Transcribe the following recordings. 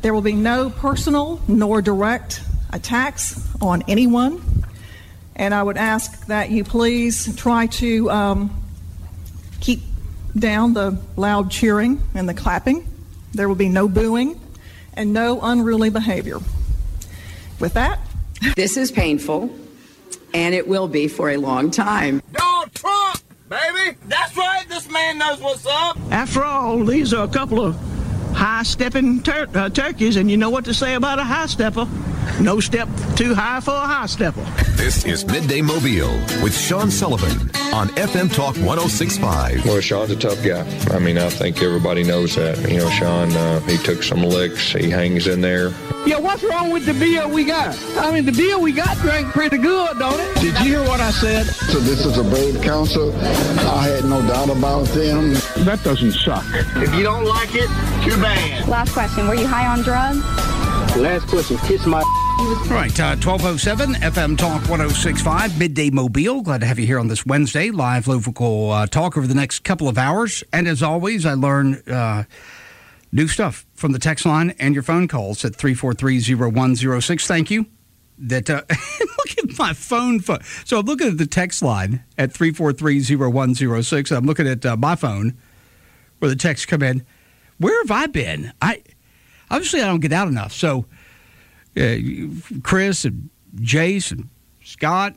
There will be no personal nor direct attacks on anyone. And I would ask that you please try to keep down the loud cheering and the clapping. There will be no booing and no unruly behavior. With that, this is painful, and it will be for a long time. Donald Trump, baby! That's right, this man knows what's up. After all, these are a couple of high-stepping turkeys, and you know what to say about a high-stepper. No step too high for a high-stepper. This is Midday Mobile with Sean Sullivan on FM Talk 106.5. Well, Sean's a tough guy. I mean, I think everybody knows that. You know, Sean, he took some licks. He hangs in there. Yeah, what's wrong with the beer we got? I mean, the beer we got drank pretty good, don't it? Did you hear what I said? So this is a brave council. I had no doubt about them. That doesn't suck. If you don't like it, too bad. Last question, were you high on drugs? Last question, kiss my... All right, 1207 FM Talk 106.5, Midday Mobile. Glad to have you here on this Wednesday. Live local talk over the next couple of hours. And as always, I learn new stuff from the text line and your phone calls at 343-0106. Thank you. Look at my phone. So I'm looking at the text line at 343-0106. I'm looking at my phone where the texts come in. Where have I been? Obviously, I don't get out enough. So Chris and Jace and Scott,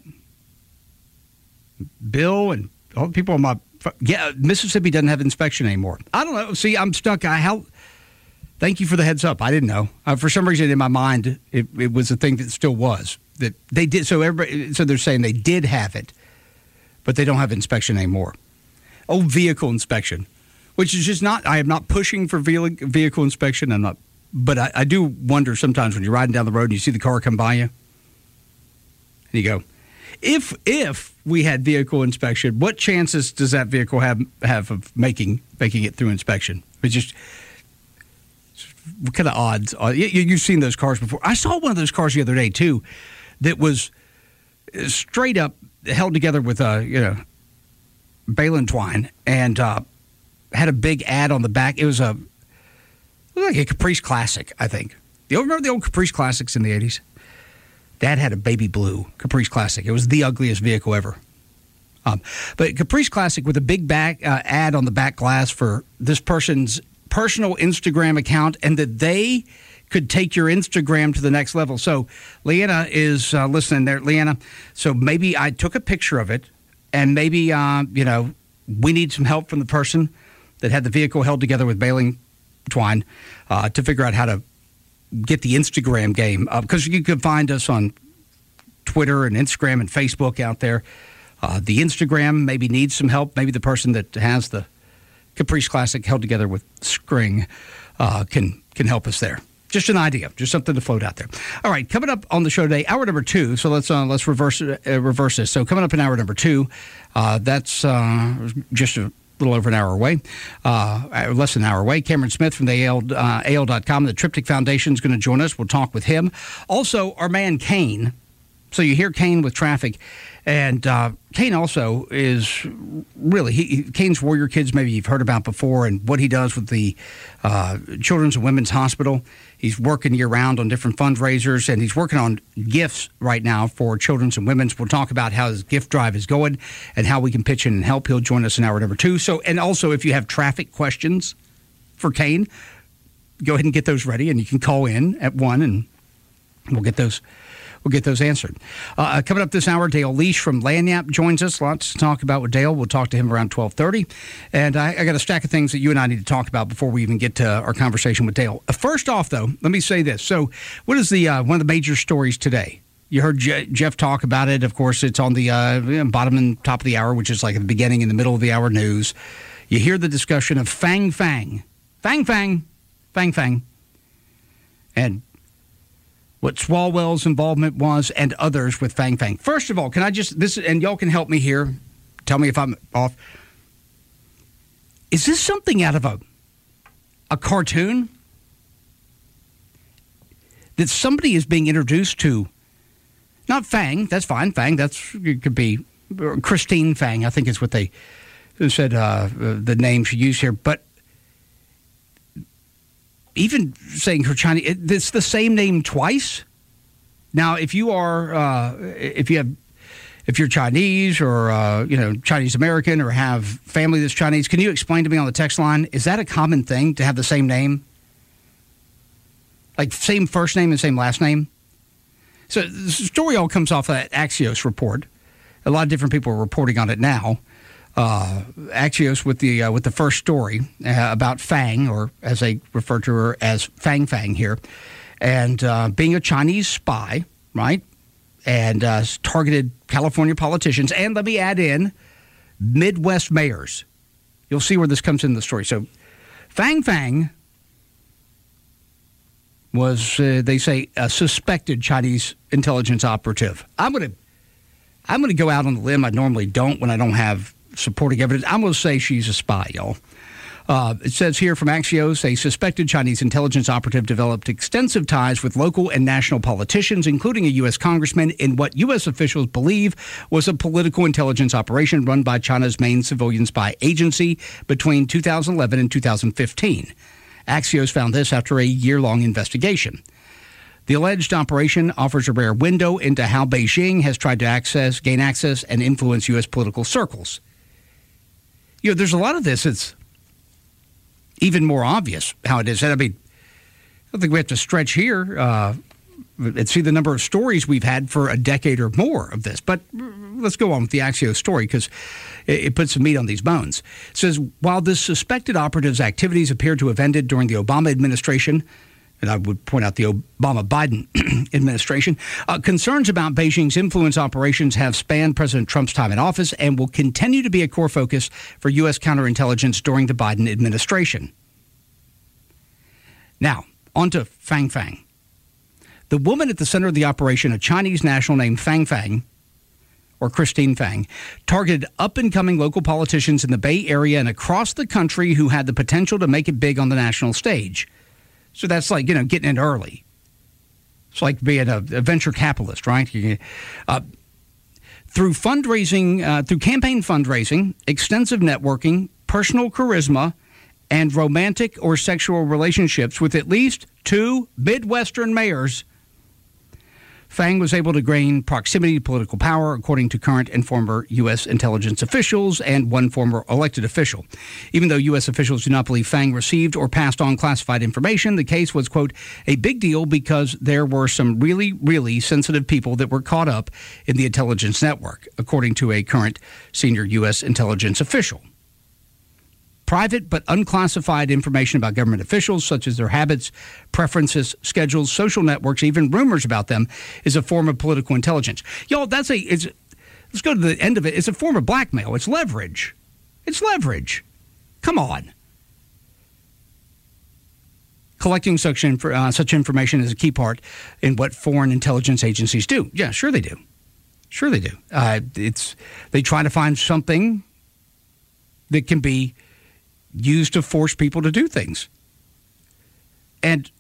Bill, and all the people on my... Yeah, Mississippi doesn't have inspection anymore. I don't know. See, I'm stuck. Thank you for the heads up. I didn't know. For some reason in my mind, it was a thing that still was. That they did. So they're saying they did have it, but they don't have inspection anymore. Oh, vehicle inspection, which is just not... I am not pushing for vehicle inspection. I'm not... But I do wonder sometimes when you're riding down the road and you see the car come by you, and you go, if we had vehicle inspection, what chances does that vehicle have of making it through inspection? It's just what kind of odds? You've seen those cars before. I saw one of those cars the other day too, that was straight up held together with baling twine and had a big ad on the back. It was like a Caprice Classic, I think. You remember the old Caprice Classics in the 80s? Dad had a baby blue Caprice Classic. It was the ugliest vehicle ever. But Caprice Classic with a big back ad on the back glass for this person's personal Instagram account, and that they could take your Instagram to the next level. So Leanna is listening there. Leanna, so maybe I took a picture of it, and maybe, we need some help from the person that had the vehicle held together with baling twine to figure out how to get the Instagram game up, because you could find us on Twitter and Instagram and Facebook out there. The Instagram maybe needs some help. Maybe the person that has the Caprice Classic held together with string can help us there. Just an idea, just something to float out there. All right, coming up on the show today, hour number 2. So let's reverse this. So coming up in hour number 2, that's just a little over an hour away, less than an hour away. Cameron Smith from the AL.com, the Triptych Foundation, is going to join us. We'll talk with him. Also, our man Kane. So you hear Kane with traffic, and Kane also is really, Kane's Warrior Kids, maybe you've heard about before, and what he does with the Children's and Women's Hospital. He's working year-round on different fundraisers, and he's working on gifts right now for Children's and Women's. We'll talk about how his gift drive is going and how we can pitch in and help. He'll join us in hour number 2. So, and also, if you have traffic questions for Kane, go ahead and get those ready, and you can call in at 1, and we'll get those answered. Coming up this hour, Dale Leash from Lagniappe joins us. Lots to talk about with Dale. We'll talk to him around 12:30. And I got a stack of things that you and I need to talk about before we even get to our conversation with Dale. First off, though, let me say this. So what is one of the major stories today? You heard Jeff talk about it. Of course, it's on the bottom and top of the hour, which is like at the beginning and the middle of the hour news. You hear the discussion of Fang Fang. Fang Fang. Fang Fang. And what Swalwell's involvement was and others with Fang Fang. First of all, can I and y'all can help me here. Tell me if I'm off. Is this something out of a cartoon? That somebody is being introduced to, not Fang, that's fine. Fang, it could be Christine Fang, I think is what they said the name she used here. But even saying her Chinese, it's the same name twice. Now, if you're Chinese or Chinese American or have family that's Chinese, can you explain to me on the text line, is that a common thing to have the same name? Like same first name and same last name? So the story all comes off that Axios report. A lot of different people are reporting on it now. Axios with the first story about Fang, or as they refer to her as Fang Fang here, and being a Chinese spy, right? And targeted California politicians, and let me add in Midwest mayors. You'll see where this comes in the story. So Fang Fang was, they say, a suspected Chinese intelligence operative. I'm going to go out on the limb. I normally don't when I don't have supporting evidence. I'm going to say she's a spy, y'all. It says here from Axios, a suspected Chinese intelligence operative developed extensive ties with local and national politicians, including a U.S. congressman, in what U.S. officials believe was a political intelligence operation run by China's main civilian spy agency between 2011 and 2015. Axios found this after a year-long investigation. The alleged operation offers a rare window into how Beijing has tried to gain access, and influence U.S. political circles. There's a lot of this. It's even more obvious how it is. And I mean, I don't think we have to stretch here and see the number of stories we've had for a decade or more of this. But let's go on with the Axios story because it puts some meat on these bones. It says, while this suspected operative's activities appear to have ended during the Obama administration, and I would point out the Obama-Biden administration, concerns about Beijing's influence operations have spanned President Trump's time in office and will continue to be a core focus for U.S. counterintelligence during the Biden administration. Now, on to Fang Fang. The woman at the center of the operation, a Chinese national named Fang Fang, or Christine Fang, targeted up-and-coming local politicians in the Bay Area and across the country who had the potential to make it big on the national stage. So that's like, getting in early. It's like being a venture capitalist, right? Through fundraising, through campaign fundraising, extensive networking, personal charisma, and romantic or sexual relationships with at least 2 Midwestern mayors, Fang was able to gain proximity to political power, according to current and former U.S. intelligence officials and one former elected official. Even though U.S. officials do not believe Fang received or passed on classified information, the case was, quote, a big deal because there were some really, really sensitive people that were caught up in the intelligence network, according to a current senior U.S. intelligence official. Private but unclassified information about government officials, such as their habits, preferences, schedules, social networks, even rumors about them, is a form of political intelligence. Y'all, let's go to the end of it. It's a form of blackmail. It's leverage. It's leverage. Come on. Collecting such information is a key part in what foreign intelligence agencies do. Yeah, sure they do. Sure they do. They try to find something that can be used to force people to do things. And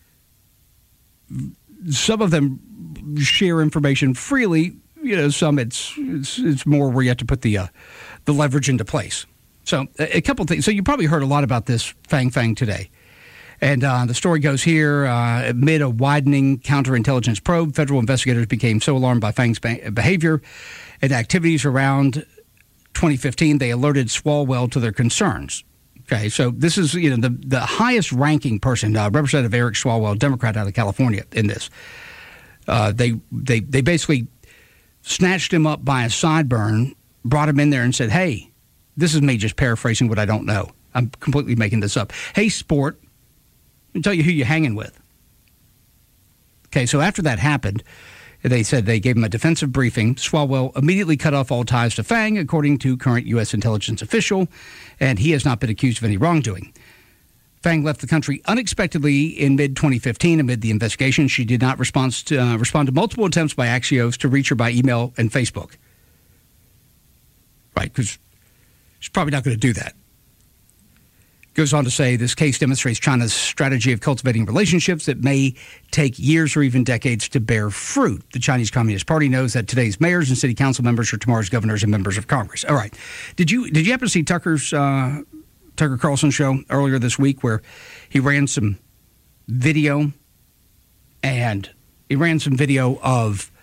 some of them share information freely. Some it's more where you have to put the leverage into place. So a couple things. So you probably heard a lot about this Fang Fang today. And the story goes here, amid a widening counterintelligence probe, federal investigators became so alarmed by Fang's behavior and activities around 2015, they alerted Swalwell to their concerns. Okay, so this is the highest ranking person, Representative Eric Swalwell, Democrat out of California, in this. They basically snatched him up by a sideburn, brought him in there and said, hey, this is me just paraphrasing what I don't know. I'm completely making this up. Hey, sport, let me tell you who you're hanging with. Okay, so after that happened, they said they gave him a defensive briefing. Swalwell immediately cut off all ties to Fang, according to current U.S. intelligence official, and he has not been accused of any wrongdoing. Fang left the country unexpectedly in mid-2015 amid the investigation. She did not respond to multiple attempts by Axios to reach her by email and Facebook. Right, because she's probably not going to do that. Goes on to say this case demonstrates China's strategy of cultivating relationships that may take years or even decades to bear fruit. The Chinese Communist Party knows that today's mayors and city council members are tomorrow's governors and members of Congress. All right. Did you happen to see Tucker Carlson show earlier this week where he ran some video, and he ran some video of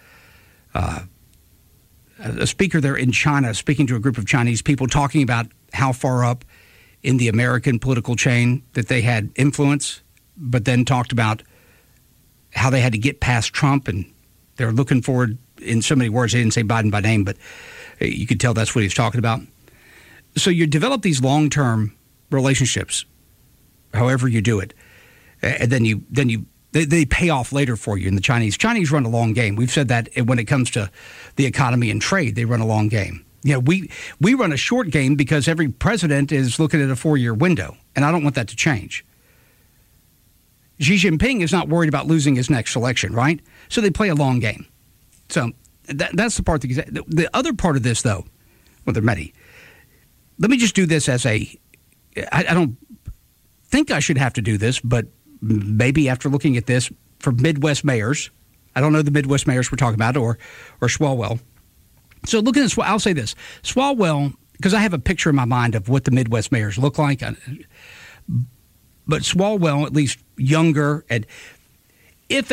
a speaker there in China speaking to a group of Chinese people, talking about how far up in the American political chain that they had influence, but then talked about how they had to get past Trump, and they're looking forward, in so many words, they didn't say Biden by name, but you could tell that's what he was talking about. So you develop these long-term relationships, however you do it, and then they pay off later for you. And the Chinese run a long game. We've said that when it comes to the economy and trade, they run a long game. You know, we run a short game because every president is looking at a 4-year window, and I don't want that to change. Xi Jinping is not worried about losing his next election, right? So they play a long game. So that's the part. The other part of this, though, well, there are many. Let me just do this as I don't think I should have to do this, but maybe after looking at this for Midwest mayors, I don't know the Midwest mayors we're talking about, or Swalwell. So looking at I'll say this. Swalwell, because I have a picture in my mind of what the Midwest mayors look like. But Swalwell, at least younger, and if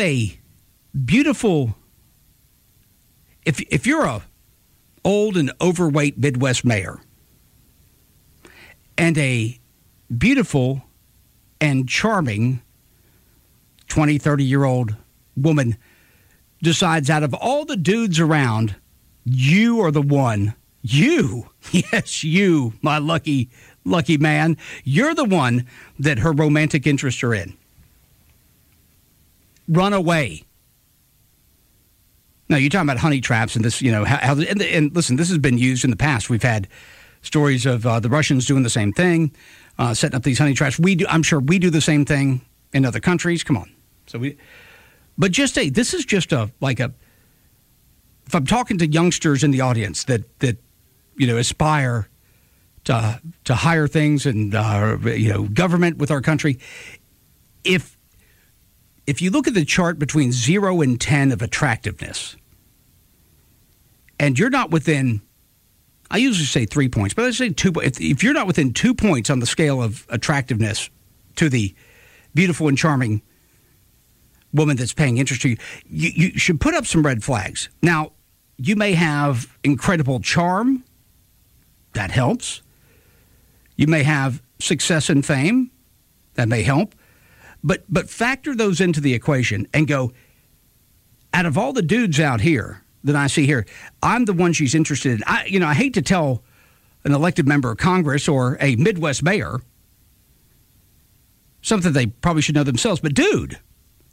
you're a old and overweight Midwest mayor and a beautiful and charming 20, 30-year-old woman decides out of all the dudes around, you are the one. You, yes, you, my lucky man, you're the one that her romantic interests are in. Run away. Now, you're talking about honey traps and this, you know, and listen, this has been used in the past. We've had stories of the Russians doing the same thing, setting up these honey traps. I'm sure we do the same thing in other countries. Come on. But just this is just if I'm talking to youngsters in the audience that you know, aspire to higher things and you know, government with our country, if you look at the chart between 0 and 10 of attractiveness, and you're not within, I usually say 3 points, but let's say 2. If you're not within 2 points on the scale of attractiveness to the beautiful and charming woman that's paying interest to you, you should put up some red flags. Now, you may have incredible charm. That helps. You may have success and fame. That may help. But factor those into the equation and go, out of all the dudes out here that I see here, I'm the one she's interested in. I hate to tell an elected member of Congress or a Midwest mayor something they probably should know themselves, but dude, it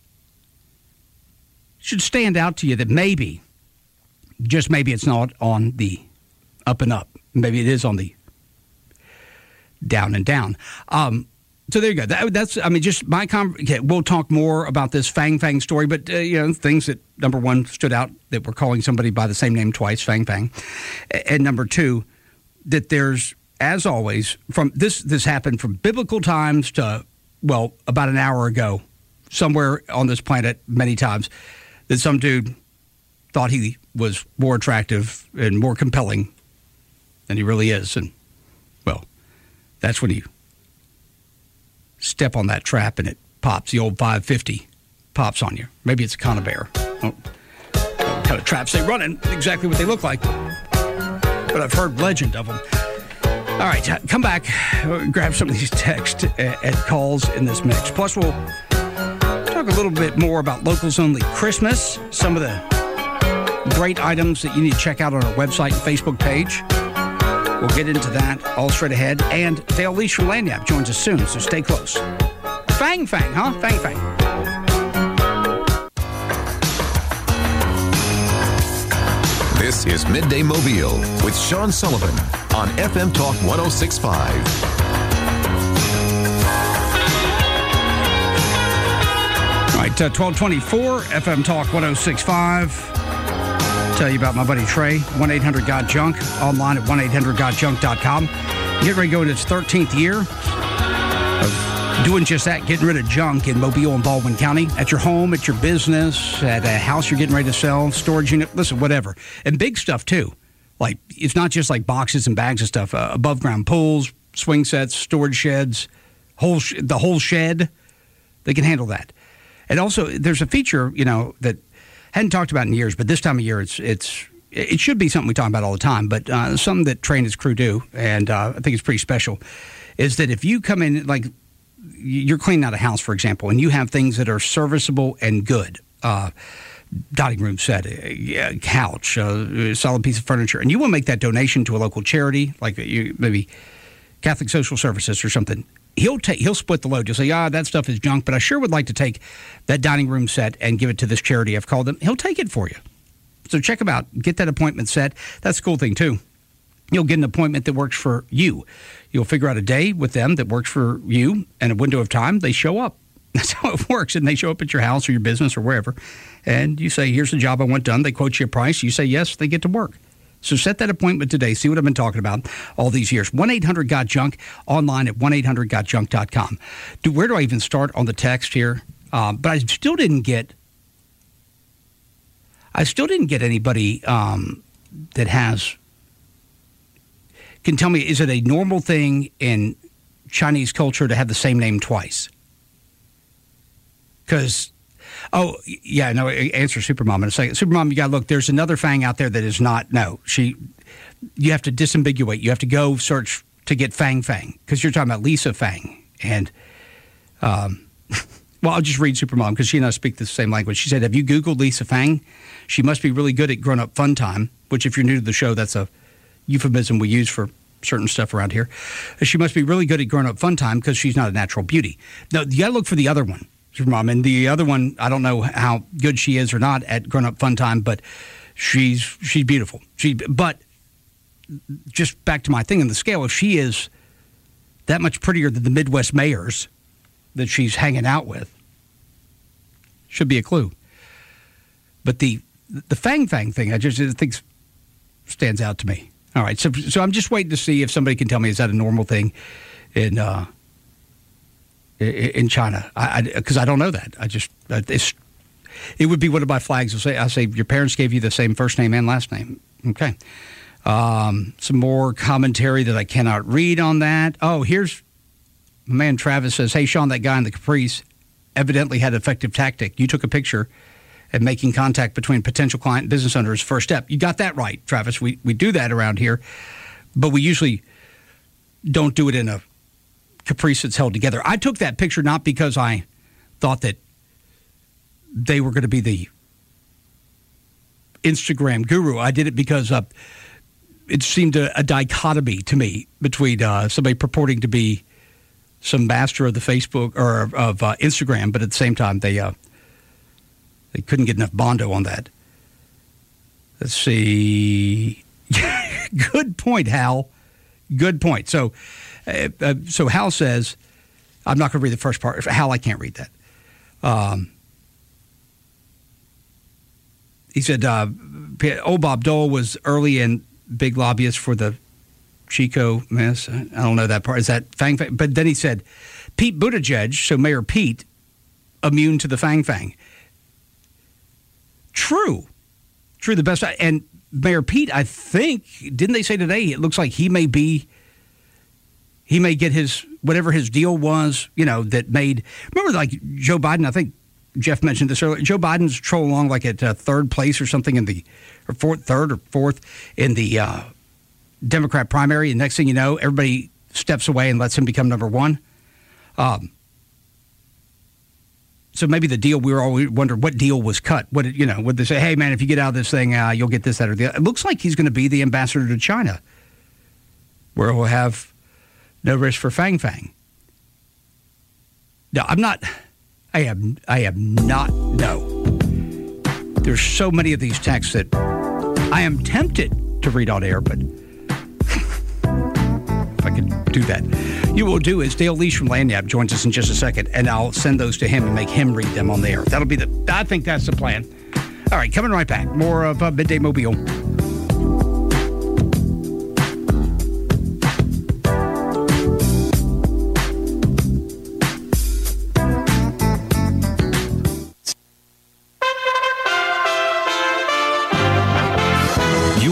should stand out to you that maybe, just maybe, it's not on the up and up. Maybe it is on the down and down. So there you go. That's, I mean, just my we'll talk more about this Fang Fang story, but, things that, number one, stood out, that we're calling somebody by the same name twice, Fang Fang. And number two, that there's, as always, from this happened from biblical times to, well, about an hour ago, somewhere on this planet, many times, that some dude thought he was more attractive and more compelling than he really is. And, well, that's when you step on that trap and it pops. The old 550 pops on you. Maybe it's a Conibear. What kind of traps they run in, exactly what they look like. But I've heard legend of them. All right, come back, grab some of these texts and calls in this mix. Plus, we'll talk a little bit more about Locals Only Christmas, some of the great items that you need to check out on our website and Facebook page. We'll get into that all straight ahead. And Dale Leach from Lagniappe joins us soon, so stay close. Fang Fang, huh? Fang Fang. This is Midday Mobile with Sean Sullivan on FM Talk 106.5. All right, 1224, FM Talk 106.5. Tell you about my buddy Trey, 1-800-GOT-JUNK, online at 1-800-GOT-JUNK.com. Get ready to go into its 13th year of doing just that, getting rid of junk in Mobile and Baldwin County, at your home, at your business, at a house you're getting ready to sell, storage unit, listen, whatever. And big stuff, too. Like, it's not just like boxes and bags of stuff. Above-ground pools, swing sets, storage sheds, the whole shed, They can handle that. And also, there's a feature, that hadn't talked about in years, but this time of year, it should be something we talk about all the time, but something that Train His Crew do, and I think it's pretty special, is that if you come in, like you're cleaning out a house, for example, and you have things that are serviceable and good, dining room set, couch, solid piece of furniture, and you want to make that donation to a local charity, like maybe Catholic Social Services or something, he'll split the load. You'll say, that stuff is junk, but I sure would like to take that dining room set and give it to this charity I've called them. He'll take it for you. So check them out. Get that appointment set. That's a cool thing, too. You'll get an appointment that works for you. You'll figure out a day with them that works for you and a window of time. They show up. That's how it works. And they show up at your house or your business or wherever. And you say, here's the job I want done. They quote you a price. You say yes. They get to work. So set that appointment today. See what I've been talking about all these years. 1-800-GOT-JUNK, online at 1-800-GOT-JUNK.com. Where do I even start on the text here? But I still didn't get anybody that can tell me, is it a normal thing in Chinese culture to have the same name twice? Because, answer Supermom in a second. Supermom, you got to look, there's another Fang out there that is not, you have to disambiguate. You have to go search to get Fang, because you're talking about Lisa Fang. And, I'll just read Supermom because she and I speak the same language. She said, have you Googled Lisa Fang? She must be really good at grown-up fun time, which if you're new to the show, that's a euphemism we use for certain stuff around here. She must be really good at grown-up fun time because she's not a natural beauty. No, you got to look for the other one, Supermom. And the other one, I don't know how good she is or not at grown-up fun time, but she's beautiful. But just back to my thing on the scale, if she is that much prettier than the Midwest mayors that she's hanging out with, should be a clue. But the Fang thing, I just think stands out to me. All right, so I'm just waiting to see if somebody can tell me, is that a normal thing in China? Because I don't know that. It would be one of my flags. I say your parents gave you the same first name and last name. Okay. Some more commentary that I cannot read on that. Oh, here's my man Travis says, hey, Sean, that guy in the Caprice evidently had an effective tactic. You took a picture, and making contact between potential client and business owner is first step. You got that right, Travis. We do that around here, but we usually don't do it in a Caprice that's held together. I took that picture not because I thought that they were going to be the Instagram guru. I did it because it seemed a dichotomy to me between somebody purporting to be some master of the Facebook or of Instagram, but at the same time they couldn't get enough Bondo on that. Let's see. Good point, Hal. Good point. So Hal says, I'm not going to read the first part. Hal, I can't read that. He said, old Bob Dole was early and big lobbyist for the Chico mess. I don't know that part. Is that Fang? But then he said, Pete Buttigieg, so Mayor Pete, immune to the Fang. True, the best. And Mayor Pete, I think, didn't they say today, it looks like he may get his, whatever his deal was, that made, remember like Joe Biden, I think Jeff mentioned this earlier, Joe Biden's trolling along like at third place or something third or fourth in the Democrat primary. And next thing you know, everybody steps away and lets him become number one. So maybe the deal, we were always wondering what deal was cut. Would they say, hey, man, if you get out of this thing, you'll get this, that, or the other. It looks like he's going to be the ambassador to China, where he'll have no risk for Fang. No, I'm not. I am not. No. There's so many of these texts that I am tempted to read on air, but if I could do that. You will do is Dale Leash from Lanyap joins us in just a second, and I'll send those to him and make him read them on the air. That'll be I think that's the plan. All right, coming right back. More of Midday Mobile.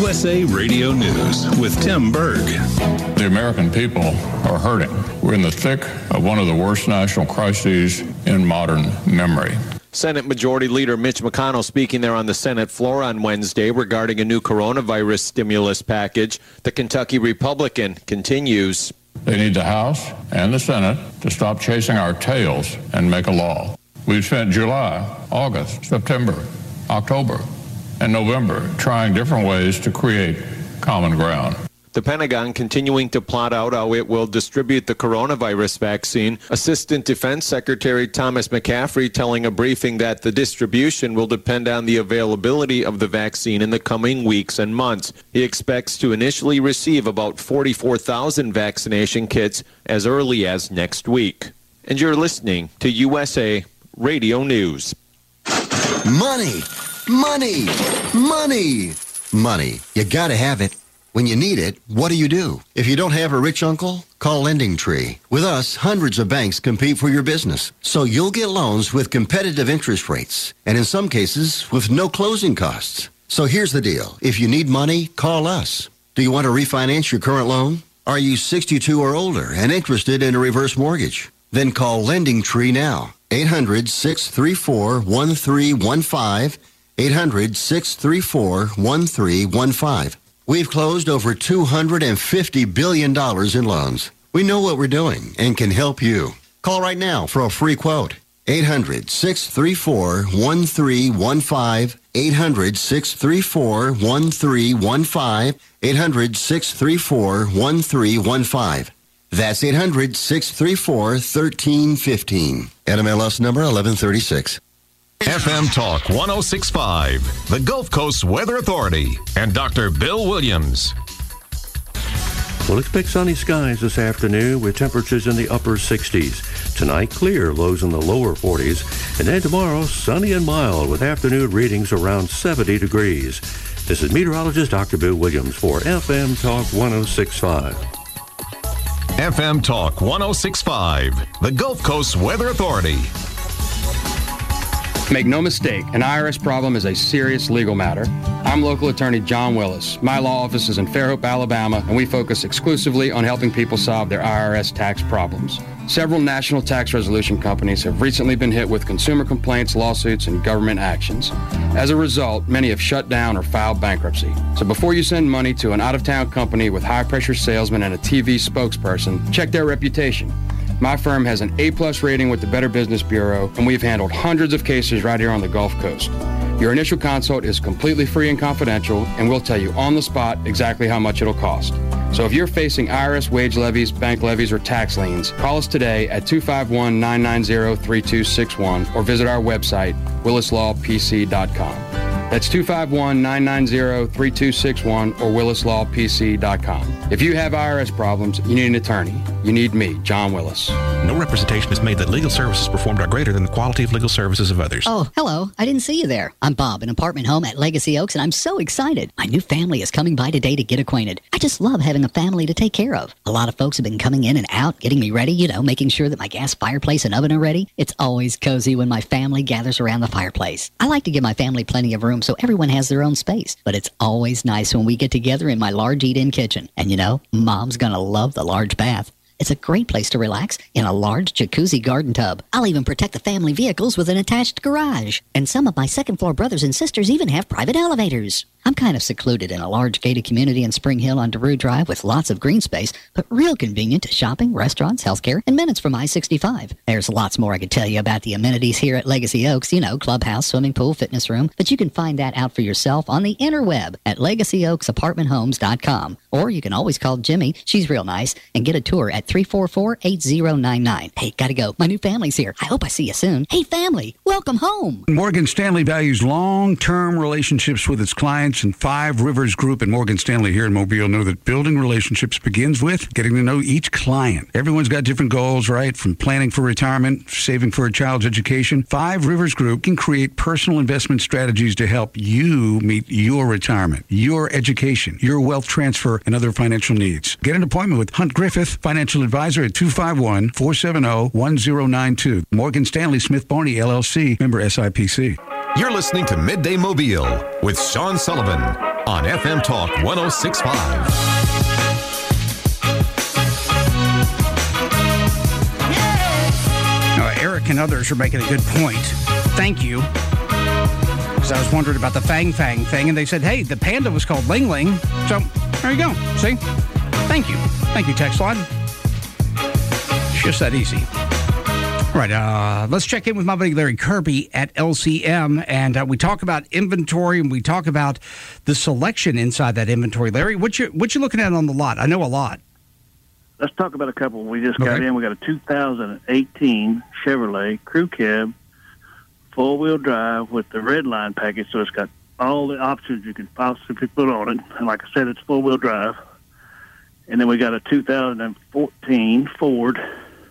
USA Radio News with Tim Berg. The American people are hurting. We're in the thick of one of the worst national crises in modern memory. Senate Majority Leader Mitch McConnell speaking there on the Senate floor on Wednesday regarding a new coronavirus stimulus package. The Kentucky Republican continues. They need the House and the Senate to stop chasing our tails and make a law. We've spent July, August, September, October, and November trying different ways to create common ground. The Pentagon continuing to plot out how it will distribute the coronavirus vaccine. Assistant Defense Secretary Thomas McCaffrey telling a briefing that the distribution will depend on the availability of the vaccine in the coming weeks and months. He expects to initially receive about 44,000 vaccination kits as early as next week. And you're listening to USA Radio News. Money, money, money, money. You gotta have it. When you need it, what do? If you don't have a rich uncle, call Lending Tree. With us, hundreds of banks compete for your business. So you'll get loans with competitive interest rates, and in some cases, with no closing costs. So here's the deal. If you need money, call us. Do you want to refinance your current loan? Are you 62 or older and interested in a reverse mortgage? Then call Lending Tree now. 800-634-1315. 800-634-1315. We've closed over $250 billion in loans. We know what we're doing and can help you. Call right now for a free quote. 800-634-1315. 800-634-1315. 800-634-1315. That's 800-634-1315. NMLS number 1136. FM Talk 106.5, the Gulf Coast Weather Authority, and Dr. Bill Williams. We'll expect sunny skies this afternoon with temperatures in the upper 60s. Tonight, clear, lows in the lower 40s. And then tomorrow, sunny and mild with afternoon readings around 70 degrees. This is meteorologist Dr. Bill Williams for FM Talk 106.5. FM Talk 106.5, the Gulf Coast Weather Authority. Make no mistake, an IRS problem is a serious legal matter. I'm local attorney John Willis. My law office is in Fairhope, Alabama, and we focus exclusively on helping people solve their IRS tax problems. Several national tax resolution companies have recently been hit with consumer complaints, lawsuits, and government actions. As a result, many have shut down or filed bankruptcy. So before you send money to an out-of-town company with high-pressure salesmen and a TV spokesperson, check their reputation. My firm has an A-plus rating with the Better Business Bureau, and we've handled hundreds of cases right here on the Gulf Coast. Your initial consult is completely free and confidential, and we'll tell you on the spot exactly how much it'll cost. So if you're facing IRS wage levies, bank levies, or tax liens, call us today at 251-990-3261 or visit our website, willislawpc.com. That's 251-990-3261 or willislawpc.com. If you have IRS problems, you need an attorney. You need me, John Willis. No representation is made that legal services performed are greater than the quality of legal services of others. Oh, hello. I didn't see you there. I'm Bob, an apartment home at Legacy Oaks, and I'm so excited. My new family is coming by today to get acquainted. I just love having a family to take care of. A lot of folks have been coming in and out, getting me ready, making sure that my gas fireplace and oven are ready. It's always cozy when my family gathers around the fireplace. I like to give my family plenty of room so everyone has their own space, but it's always nice when we get together in my large eat-in kitchen. And Mom's gonna love the large bath. It's a great place to relax in a large jacuzzi garden tub. I'll even protect the family vehicles with an attached garage. And some of my second-floor brothers and sisters even have private elevators. I'm kind of secluded in a large gated community in Spring Hill on DeRue Drive with lots of green space, but real convenient to shopping, restaurants, healthcare, and minutes from I-65. There's lots more I could tell you about the amenities here at Legacy Oaks, clubhouse, swimming pool, fitness room, but you can find that out for yourself on the interweb at LegacyOaksApartmentHomes.com. Or you can always call Jimmy, she's real nice, and get a tour at 344-8099. Hey, gotta go. My new family's here. I hope I see you soon. Hey, family, welcome home. Morgan Stanley values long-term relationships with its clients, and Five Rivers Group and Morgan Stanley here in Mobile know that building relationships begins with getting to know each client. Everyone's got different goals, right? From planning for retirement, saving for a child's education. Five Rivers Group can create personal investment strategies to help you meet your retirement, your education, your wealth transfer, and other financial needs. Get an appointment with Hunt Griffith, financial advisor at 251-470-1092. Morgan Stanley Smith Barney, LLC, member SIPC. You're listening to Midday Mobile with Sean Sullivan on FM Talk 106.5. Eric and others are making a good point. Thank you. Because I was wondering about the Fang Fang thing, and they said, hey, the panda was called Ling Ling. So there you go. See? Thank you. Thank you, text line. It's just that easy. All right, let's check in with my buddy Larry Kirby at LCM, and we talk about inventory, and we talk about the selection inside that inventory. Larry, what you looking at on the lot? I know a lot. Let's talk about a couple. We just got in. We got a 2018 Chevrolet Crew Cab, four-wheel drive with the red line package, so it's got all the options you can possibly put on it. And like I said, it's four-wheel drive. And then we got a 2014 Ford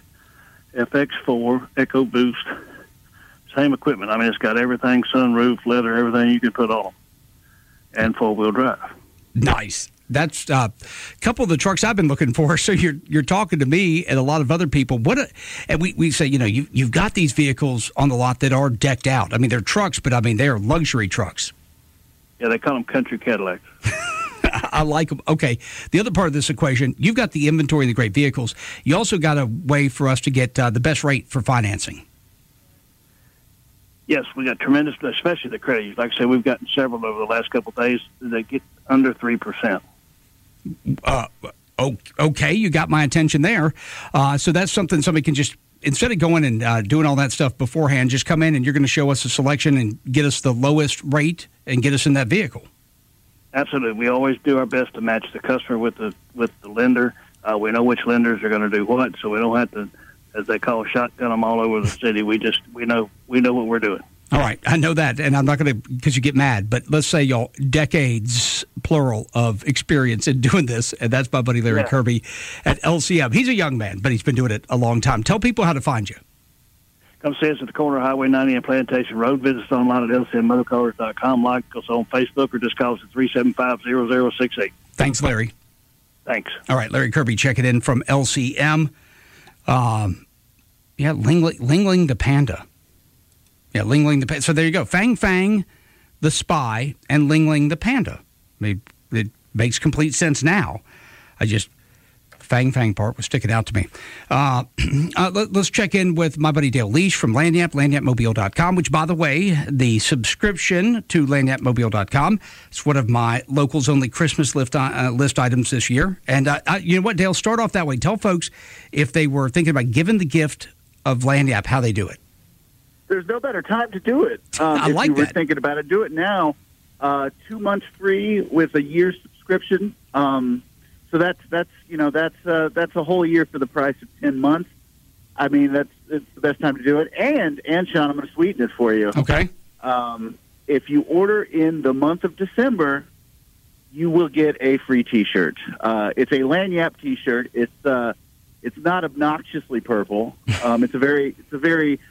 FX4 EcoBoost, same equipment. I mean, it's got everything, sunroof, leather, everything you can put on them, and four-wheel drive. Nice. That's a couple of the trucks I've been looking for. So you're talking to me and a lot of other people. And we say, you've got these vehicles on the lot that are decked out. I mean, they're trucks, but I mean, they're luxury trucks. Yeah, they call them country Cadillacs. I like them. Okay. The other part of this equation, you've got the inventory of the great vehicles. You also got a way for us to get the best rate for financing. Yes, we got tremendous, especially the credit. Like I said, we've gotten several over the last couple of days that get under 3%. Okay, you got my attention there. So that's something somebody can just, instead of going and doing all that stuff beforehand, just come in and you're going to show us a selection and get us the lowest rate and get us in that vehicle. Absolutely. We always do our best to match the customer with the lender. We know which lenders are going to do what, so we don't have to, as they call, shotgun them all over the city. We know what we're doing. All right, I know that, and I'm not going to, because you get mad, but let's say y'all decades, plural, of experience in doing this, and that's my buddy Larry Kirby at LCM. He's a young man, but he's been doing it a long time. Tell people how to find you. Come see us at the corner of Highway 90 and Plantation Road. Visit us online at lcmmotorcars.com. Like us on Facebook or just call us at 375-0068. Thanks, Larry. Thanks. All right, Larry Kirby checking in from LCM. Ling Ling the Panda. Yeah, Ling Ling the Panda. So there you go. Fang Fang the Spy and Ling Ling the Panda. I mean, it makes complete sense now. Fang Fang part was sticking out to me. Let's check in with my buddy Dale Leash from Lagniappe, lagniappemobile.com, which, by the way, the subscription to lagniappemobile.com is one of my locals-only Christmas list items this year. And you know what, Dale? Start off that way. Tell folks, if they were thinking about giving the gift of Lagniappe, how they do it. There's no better time to do it. I like that. If you were that. thinking about it, do it now. 2 months free with a year subscription. So that's a whole year for the price of 10 months. I mean, it's the best time to do it. And Sean, I'm going to sweeten it for you. Okay. If you order in the month of December, you will get a free T-shirt. It's a Lagniappe T-shirt. It's not obnoxiously purple. It's a very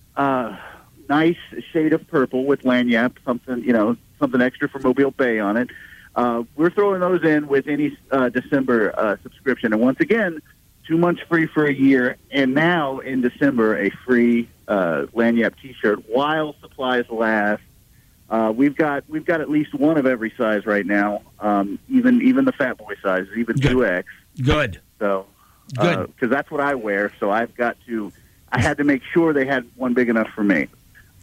nice shade of purple with Lagniappe, something extra for Mobile Bay on it. We're throwing those in with any December subscription. And once again, 2 months free for a year. And now in December, a free Lagniappe T-shirt while supplies last. We've got at least one of every size right now, even the fat boy sizes, even 2X. Good. So, because that's what I wear. So I had to make sure they had one big enough for me.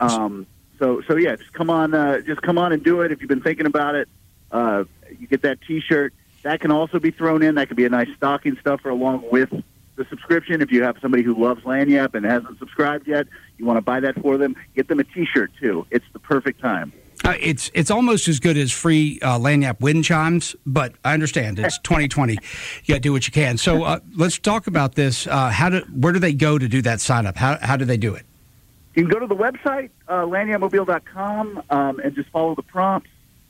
So yeah, just come on and do it. If you've been thinking about it, you get that T-shirt. That can also be thrown in. That could be a nice stocking stuffer along with the subscription. If you have somebody who loves Lagniappe and hasn't subscribed yet, you want to buy that for them, get them a T-shirt too. It's the perfect time. It's almost as good as free Lagniappe wind chimes, but I understand it's 2020. You got to do what you can. So let's talk about this. Where do they go to do that sign up? How do they do it? You can go to the website, lagniappemobile.com, and just follow the prompts.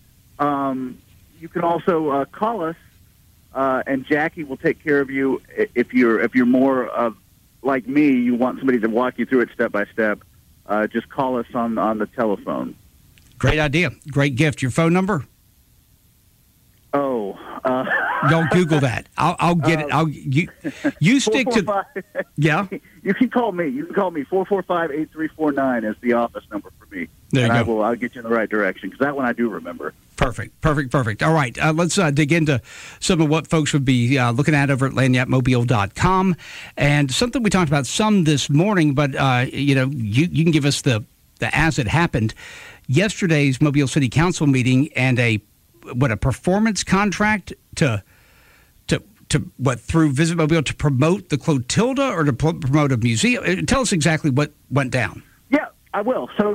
You can also call us, and Jackie will take care of you if you're more of like me. You want somebody to walk you through it step by step. Just call us on the telephone. Great idea. Great gift. Your phone number? Oh, Don't Google that. I'll get it. You stick to. Yeah. You can call me. You can call me 445-8349 as the office number for me. There you go. I'll get you in the right direction because that one I do remember. Perfect. All right. Let's dig into some of what folks would be looking at over at lagniappmobile.com. And something we talked about some this morning, but, you can give us the as it happened. Yesterday's Mobile City Council meeting and a performance contract to through Visit Mobile to promote the Clotilda or to promote a museum? Tell us exactly what went down. Yeah, I will. So,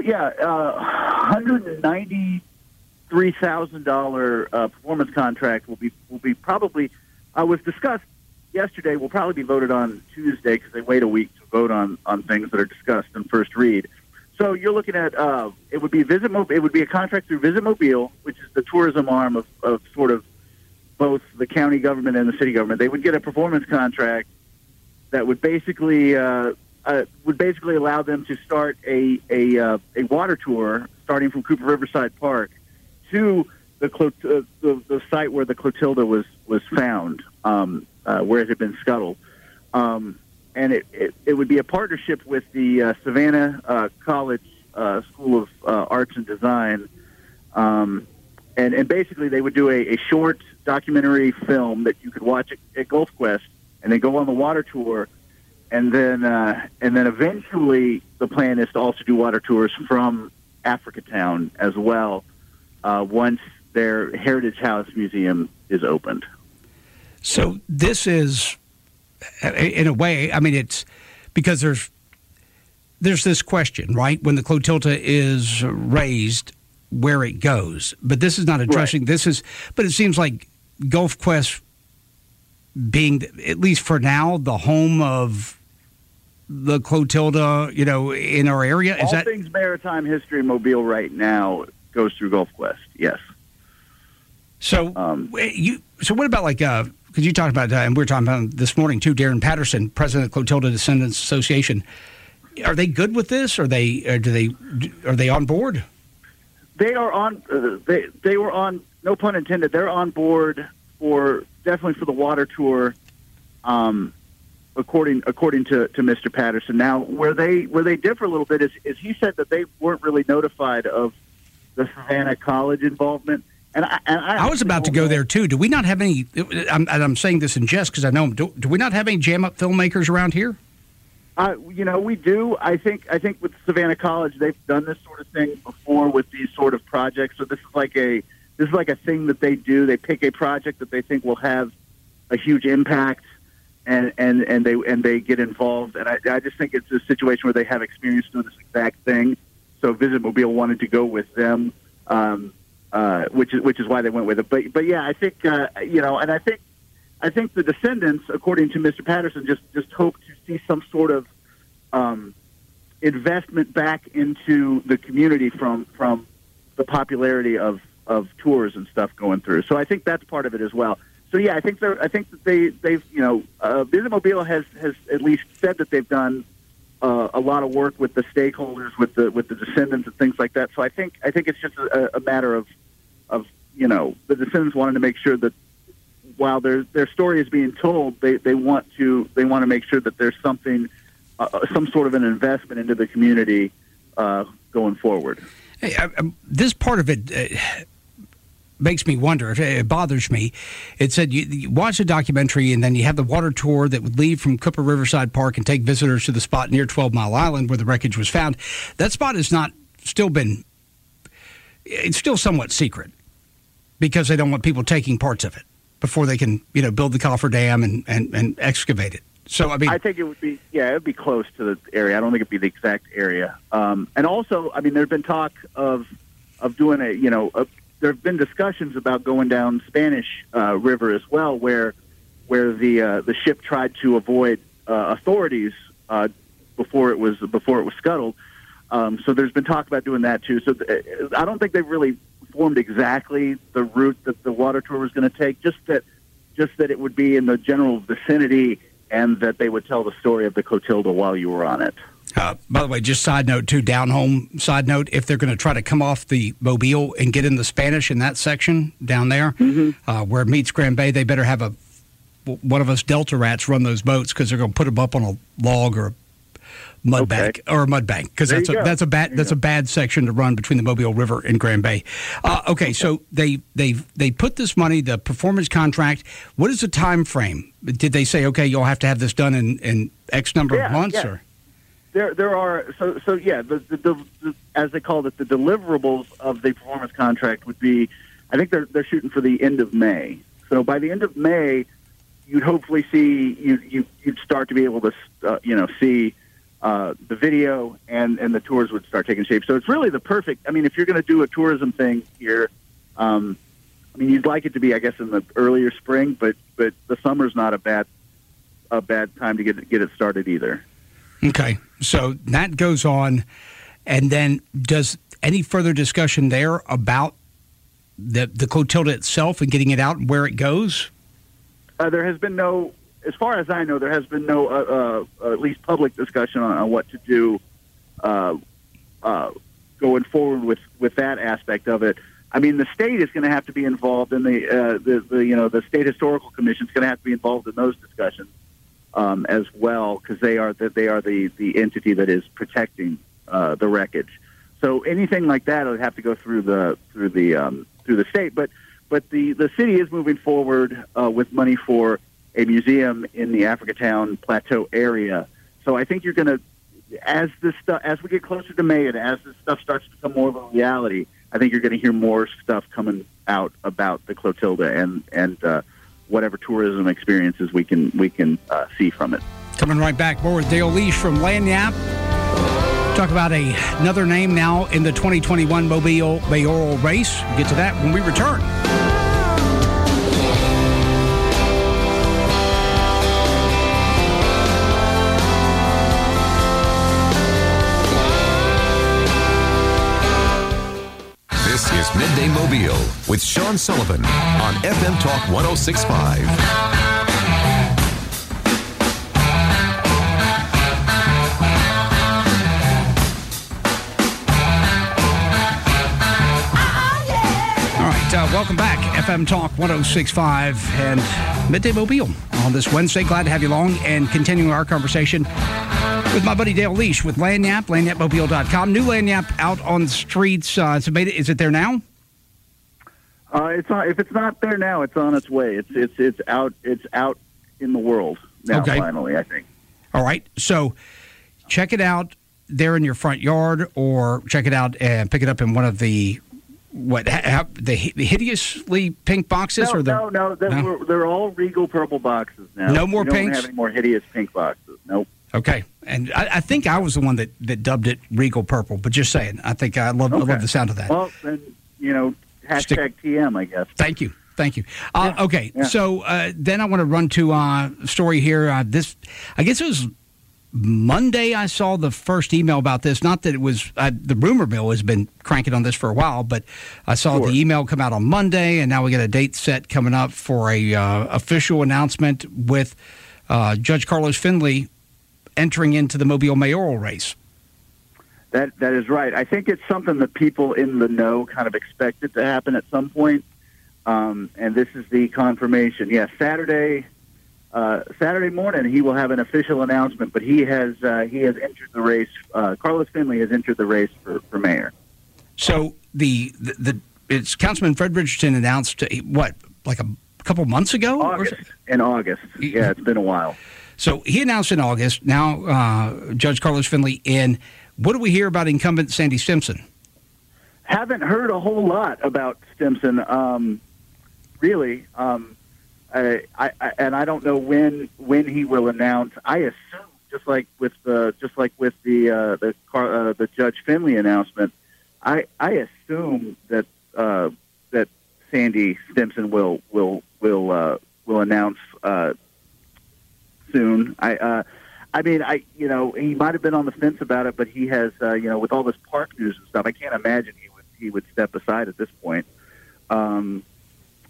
$193,000 performance contract will be probably was discussed yesterday. Will probably be voted on Tuesday because they wait a week to vote on things that are discussed in first read. So you're looking at it would be Visit Mobile. It would be a contract through Visit Mobile, which is the tourism arm of sort of both the county government and the city government. They would get a performance contract that would basically allow them to start a water tour starting from Cooper Riverside Park to the site where the Clotilda was found, where it had been scuttled. And it would be a partnership with the Savannah College School of Arts and Design. And basically they would do a short documentary film that you could watch at Gulf Quest and then go on the water tour. And then eventually the plan is to also do water tours from Africatown as well once their Heritage House Museum is opened. So this is, in a way, I mean, it's because there's this question, right? When the Clotilda is raised, where it goes. But this is not addressing, right. But it seems like Gulf Quest being, at least for now, the home of the Clotilda, in our area. All things maritime history in Mobile right now goes through Gulf Quest, yes. So, so what about because you talked about, and we were talking about this morning too, Darren Patterson, president of Clotilda Descendants Association. Are they good with this? Are they on board? They are on. They were on. No pun intended. They're on board definitely for the water tour. According to Mr. Patterson. Now, where they differ a little bit is he said that they weren't really notified of the Savannah College involvement. And I was about to go there too. Do we not have any? I'm saying this in jest because I know them. Do we not have any jam-up filmmakers around here? We do. I think with Savannah College, they've done this sort of thing before with these sort of projects. So this is like a thing that they do. They pick a project that they think will have a huge impact, and they get involved. And I just think it's a situation where they have experience doing this exact thing. So Visit Mobile wanted to go with them, which is why they went with it. But yeah, I think and I think the descendants, according to Mr. Patterson, just hope to see some sort of investment back into the community from the popularity of tours and stuff going through. So I think that's part of it as well. So yeah, I think that they've Visit Mobile has at least said that they've done a lot of work with the stakeholders, with the descendants and things like that. So I think it's just a matter of the descendants wanting to make sure that while their story is being told, they want to make sure that there's something, some sort of an investment into the community going forward. Hey, this part of it makes me wonder. It bothers me. It said you watch a documentary and then you have the water tour that would leave from Cooper Riverside Park and take visitors to the spot near 12 Mile Island where the wreckage was found. That spot has it's still somewhat secret because they don't want people taking parts of it before they can, build the cofferdam and excavate it. So, I think it would be, it would be close to the area. I don't think it'd be the exact area. And also, there's been talk of doing there have been discussions about going down Spanish River as well, where the ship tried to avoid authorities before it was scuttled. So there's been talk about doing that too. So I don't think they've really formed exactly the route that the water tour was going to take. Just that it would be in the general vicinity, and that they would tell the story of the Clotilda while you were on it. By the way, just side note, too, down home side note, if they're going to try to come off the Mobile and get in the Spanish in that section down there where it meets Grand Bay, they better have one of us Delta rats run those boats because they're going to put them up on a log or a mud bank because that's a bad section to run between the Mobile River and Grand Bay. Okay, so they put this money, the performance contract. What is the time frame? Did they say, okay, you'll have to have this done in X number of months? Yeah. Or There are the as they called it, the deliverables of the performance contract would be, I think they're shooting for the end of May. So by the end of May, you'd hopefully see you'd start to be able to see the video and the tours would start taking shape. So it's really the perfect. I mean, if you're going to do a tourism thing here, I mean, you'd like it to be, I guess, in the earlier spring, but the summer's not a bad time to get it started either. Okay, so that goes on, and then does any further discussion there about the Clotilda itself and getting it out and where it goes? There has been no, as far as I know, there has been no at least public discussion on what to do going forward with that aspect of it. I mean, the state is going to have to be involved in the State Historical Commission is going to have to be involved in those discussions. As well, because they are the entity that is protecting the wreckage. So anything like that would have to go through the state. But the city is moving forward with money for a museum in the Africatown Plateau area. So I think you're going to, as we get closer to May and as this stuff starts to become more of a reality, I think you're going to hear more stuff coming out about the Clotilda and whatever tourism experiences we can see from it. Coming right back, more with Dale Leash from Lagniappe. Talk about another name now in the 2021 Mobile mayoral race. We'll get to that when we return. This is Midday Mobile with Sean Sullivan on FM Talk 106.5. Welcome back, FM Talk 106.5 and Midday Mobile on this Wednesday. Glad to have you along and continuing our conversation with my buddy Dale Leash with Lagniappe, lagniappemobile.com. New Lagniappe out on the streets. Is it there now? It's on, if it's not there now, it's on its way. It's out in the world now. Okay. Finally, I think. All right, so check it out there in your front yard, or check it out and pick it up in one of the the hideously pink boxes? No. They're all Regal purple boxes now. No more pinks? We don't have any more hideous pink boxes. Nope. Okay. And I think I was the one that dubbed it Regal purple, but just saying, I think I love the sound of that. Well, then, hashtag TM, I guess. Thank you. Okay. Yeah. So then I want to run to a story here. I guess it was Monday I saw the first email about this. Not that it was the rumor mill has been cranking on this for a while, but I saw the email come out on Monday, and now we got a date set coming up for a official announcement with Judge Carlos Finley entering into the Mobile mayoral race. That is right. I think it's something that people in the know kind of expected to happen at some point, and this is the confirmation. Yes, Saturday morning, he will have an official announcement, but he has entered the race. Carlos Finley has entered the race for mayor. So it's Councilman Fred Richardson announced like a couple months ago? In August. Yeah, it's been a while. So he announced in August. Now Judge Carlos Finley in. What do we hear about incumbent Sandy Stimpson? Haven't heard a whole lot about Stimpson, really. I don't know when he will announce. I assume just like with the Judge Finley announcement, I assume that Sandy Stimpson will announce soon. He might have been on the fence about it, but he has with all this park news and stuff, I can't imagine he would step aside at this point.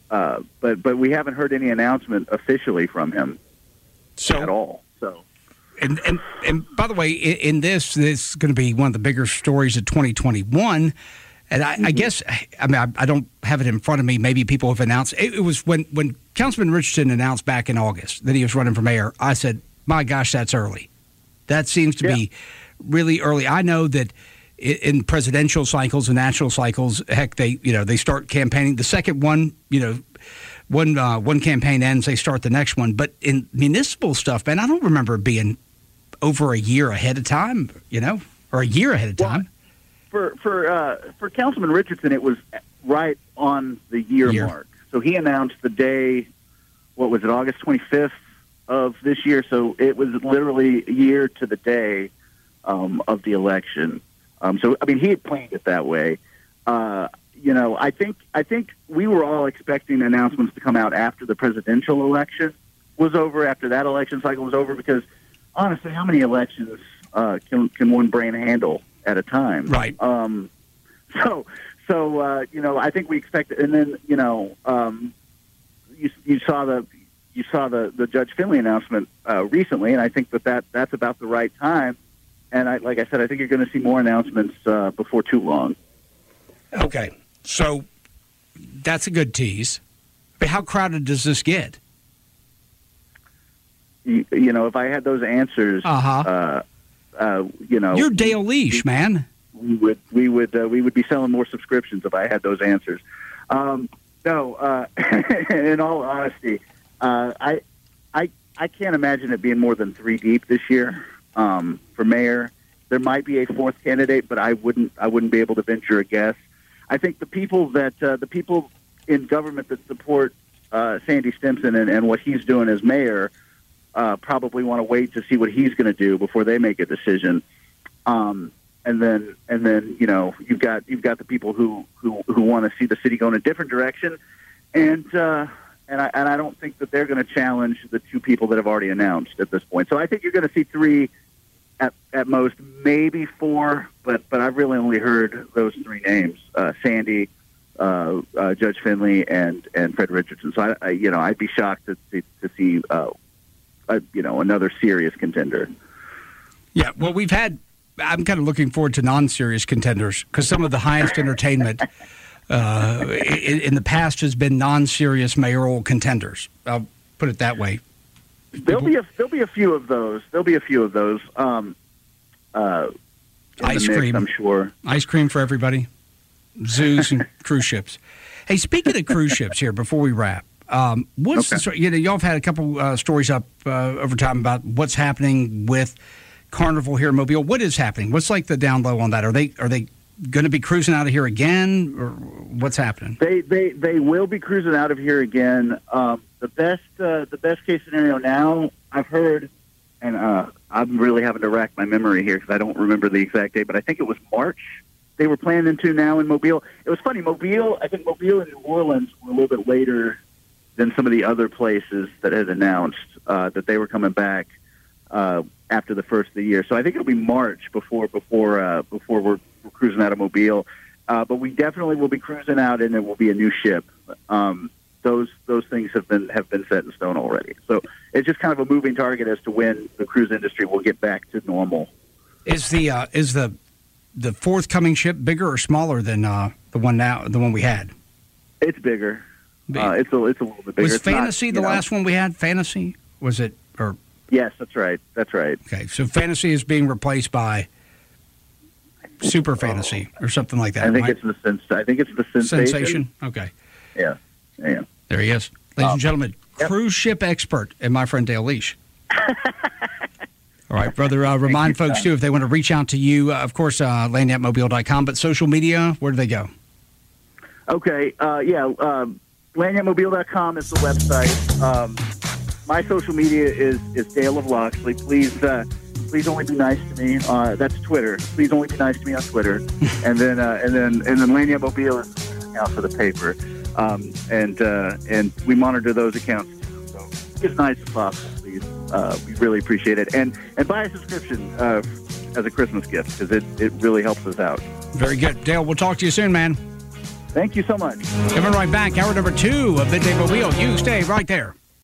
But we haven't heard any announcement officially from him at all. So And by the way, in this is going to be one of the bigger stories of 2021. And I guess, I mean, I don't have it in front of me. Maybe people have announced. It was when Councilman Richardson announced back in August that he was running for mayor. I said, my gosh, that's early. That seems to be really early. I know that in presidential cycles and national cycles, heck, they start campaigning. The second one, one campaign ends, they start the next one. But in municipal stuff, man, I don't remember it being over a year ahead of time, or a year ahead of time. For Councilman Richardson, it was right on the year mark. So he announced the day, what was it, August 25th of this year. So it was literally a year to the day of the election. So, I mean, he had planned it that way. I think we were all expecting announcements to come out after the presidential election was over, after that election cycle was over, because honestly, how many elections can one brain handle at a time? Right. So I think we expected, and then you saw the Judge Finley announcement recently, and I think that's about the right time. And like I said, I think you're going to see more announcements before too long. Okay, so that's a good tease. But how crowded does this get? If I had those answers, you're Dale Leash, man. We would be selling more subscriptions if I had those answers. No, in all honesty, I can't imagine it being more than 3 deep this year for mayor. There might be a fourth candidate, but I wouldn't be able to venture a guess. I think the people in government that support Sandy Stimpson and what he's doing as mayor probably want to wait to see what he's going to do before they make a decision. And then you've got the people who want to see the city go in a different direction, and I don't think that they're going to challenge the two people that have already announced at this point. So I think you're going to see 3 at most, maybe 4, but I've really only heard those 3 names: Sandy, Judge Finley, and Fred Richardson. So I'd be shocked to see another serious contender. Yeah, well, I'm kind of looking forward to non-serious contenders because some of the highest entertainment in the past has been non-serious mayoral contenders. I'll put it that way. There'll be a few of those. Ice cream, I'm sure. Ice cream for everybody. Zoos and cruise ships. Hey, speaking of cruise ships, here before we wrap, what's the story? Y'all have had a couple stories up over time about what's happening with Carnival here in Mobile. What is happening? What's like the down low on that? Are they going to be cruising out of here again, or what's happening? They will be cruising out of here again. The best case scenario now, I've heard, and I'm really having to rack my memory here because I don't remember the exact date, but I think it was March. They were planning to now in Mobile. It was funny. I think Mobile and New Orleans were a little bit later than some of the other places that had announced that they were coming back after the first of the year. So I think it'll be March before we're cruising out of Mobile. But we definitely will be cruising out, and it will be a new ship. Those things have been set in stone already. So it's just kind of a moving target as to when the cruise industry will get back to normal. Is the forthcoming ship bigger or smaller than the one we had? It's bigger. It's a little bit bigger. Was Fantasy the last one we had? Fantasy, was it? Or yes, that's right. Okay, so Fantasy is being replaced by Super Fantasy or something like that. I think it's the Sensation. Okay. Yeah. There he is, ladies and gentlemen. Yep. Cruise ship expert and my friend Dale Leash. All right, brother. Remind folks too if they want to reach out to you. Of course, lagniappmobile.com. But social media, where do they go? Okay. Lagniappmobile.com is the website. My social media is Dale of Loxley. Please only be nice to me. That's Twitter. Please only be nice to me on Twitter. and then Lagniappe Mobile is the account for the paper. And we monitor those accounts too. So be as nice as possible, please. We really appreciate it. And buy a subscription as a Christmas gift because it really helps us out. Very good. Dale, we'll talk to you soon, man. Thank you so much. Coming right back, hour number 2 of Midday Mobile. You stay right there.